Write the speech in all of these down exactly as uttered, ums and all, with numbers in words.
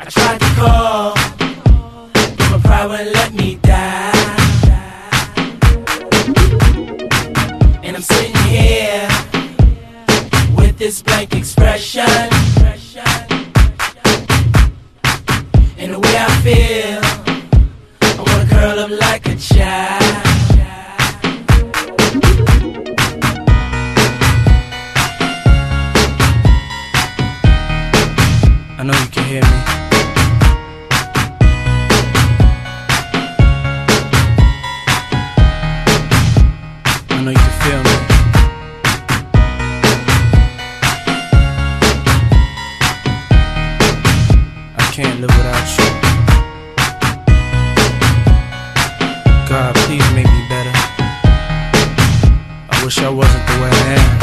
I tried to call, but my pride wouldn't let me die. And I'm sitting here with this blank expression. And the way I feel, I wanna curl up like a child. I know you can hear me. I know you can feel me. I can't live without you. God, please make me better. I wish I wasn't the way I am.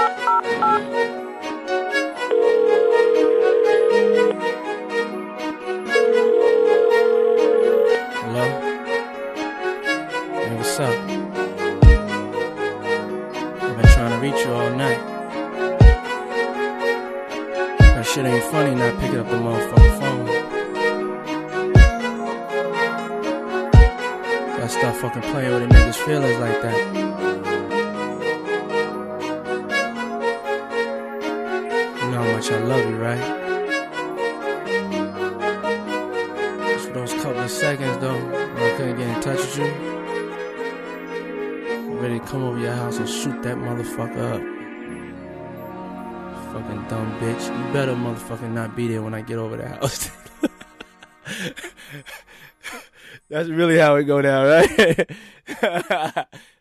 Hello? Hey, what's up? I've been trying to reach you all night. That shit ain't funny not picking up the motherfucking phone. Gotta stop fucking playing with a nigga's feelings like that. You know how much I love you, right? Just for those couple of seconds though, when I couldn't get in touch with you, I'm ready to come over your house and shoot that motherfucker up. Fucking dumb bitch. You better motherfucking not be there when I get over the house. That's really how it go down, right?